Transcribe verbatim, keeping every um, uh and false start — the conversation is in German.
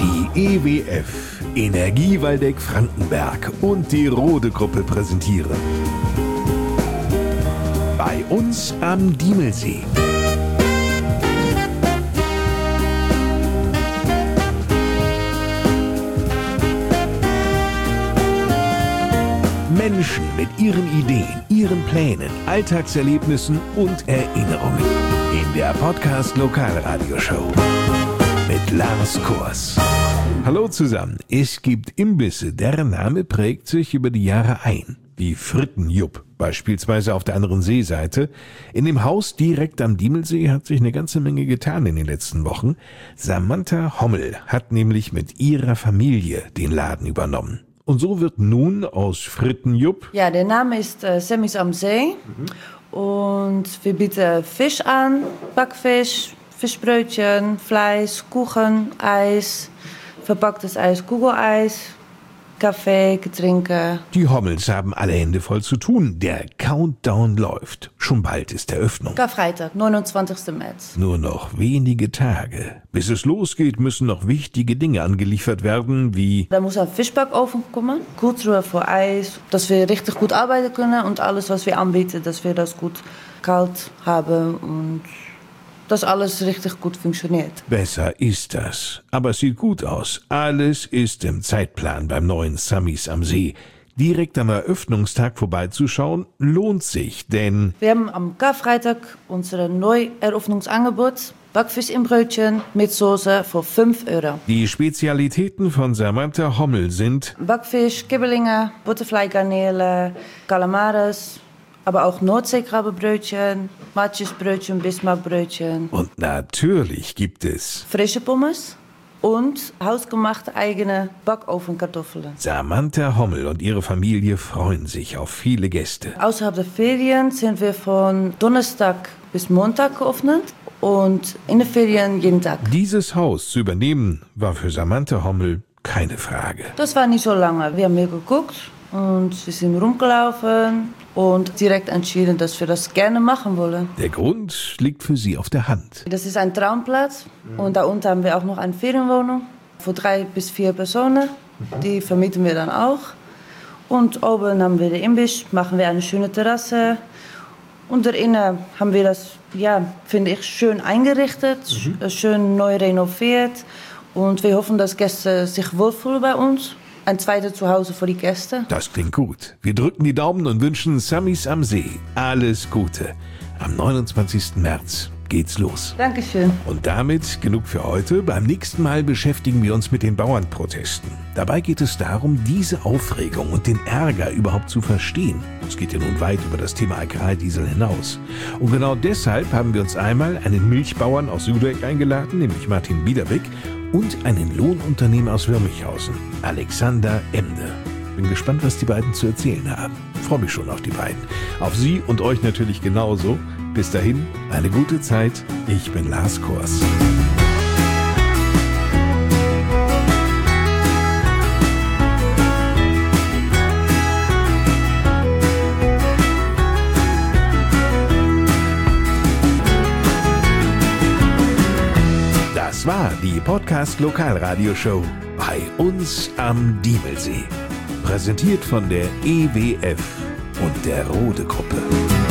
Die E W F, Energie Waldeck Frankenberg und die Rode Gruppe präsentieren Bei uns am Diemelsee. Menschen mit ihren Ideen, ihren Plänen, Alltagserlebnissen und Erinnerungen. In der Podcast Lokalradioshow mit Lars Kors. Hallo zusammen. Es gibt Imbisse, deren Name prägt sich über die Jahre ein. Wie Frittenjupp, beispielsweise auf der anderen Seeseite. In dem Haus direkt am Diemelsee hat sich eine ganze Menge getan in den letzten Wochen. Samantha Hommel hat nämlich mit ihrer Familie den Laden übernommen. Und so wird nun aus Frittenjupp... Ja, der Name ist äh, Sammys am See. Mhm. Und wir bieten Fisch an, Backfisch, Fischbrötchen, Fleisch, Kuchen, Eis, verpacktes Eis, Kugeleis, Kaffee, Getränke. Die Hommels haben alle Hände voll zu tun. Der Countdown läuft. Schon bald ist Eröffnung. Karfreitag, neunundzwanzigsten März. Nur noch wenige Tage. Bis es losgeht, müssen noch wichtige Dinge angeliefert werden, wie... Da muss ein Fischbackofen kommen, Kultur für Eis, dass wir richtig gut arbeiten können und alles, was wir anbieten, dass wir das gut kalt haben und... dass alles richtig gut funktioniert. Besser ist das. Aber es sieht gut aus. Alles ist im Zeitplan beim neuen Sammys am See. Direkt am Eröffnungstag vorbeizuschauen, lohnt sich, denn... Wir haben am Karfreitag unser Neueröffnungsangebot. Backfisch im Brötchen mit Soße für fünf Euro. Die Spezialitäten von Samantha Hommel sind... Backfisch, Kibbelinge, Butterfly-Garnelen, Calamares... aber auch Nordseekrabbebrötchen, Matjesbrötchen, Bismarckbrötchen. Und natürlich gibt es frische Pommes und hausgemachte eigene Backofenkartoffeln. Samantha Hommel und ihre Familie freuen sich auf viele Gäste. Außerhalb der Ferien sind wir von Donnerstag bis Montag geöffnet und in den Ferien jeden Tag. Dieses Haus zu übernehmen war für Samantha Hommel keine Frage. Das war nicht so lange. Wir haben hier geguckt und wir sind rumgelaufen und direkt entschieden, dass wir das gerne machen wollen. Der Grund liegt für sie auf der Hand. Das ist ein Traumplatz und da unten haben wir auch noch eine Ferienwohnung für drei bis vier Personen. Die vermieten wir dann auch. Und oben haben wir den Imbiss, machen wir eine schöne Terrasse. Und drinnen haben wir das, ja, finde ich, schön eingerichtet, mhm. schön neu renoviert. Und wir hoffen, dass Gäste sich wohlfühlen bei uns. Ein zweites Zuhause für die Gäste. Das klingt gut. Wir drücken die Daumen und wünschen Sammys am See alles Gute. Am neunundzwanzigsten März geht's los. Dankeschön. Und damit genug für heute. Beim nächsten Mal beschäftigen wir uns mit den Bauernprotesten. Dabei geht es darum, diese Aufregung und den Ärger überhaupt zu verstehen. Es geht ja nun weit über das Thema Agrardiesel hinaus. Und genau deshalb haben wir uns einmal einen Milchbauern aus Sudeck eingeladen, nämlich Martin Biederbeck, und einen Lohnunternehmer aus Würmichhausen, Alexander Emde. Bin gespannt, was die beiden zu erzählen haben. Freue mich schon auf die beiden. Auf Sie und euch natürlich genauso. Bis dahin, eine gute Zeit. Ich bin Lars Kors. Das war die Podcast Lokalradioshow bei uns am Diemelsee. Präsentiert von der E W F und der Rode Gruppe.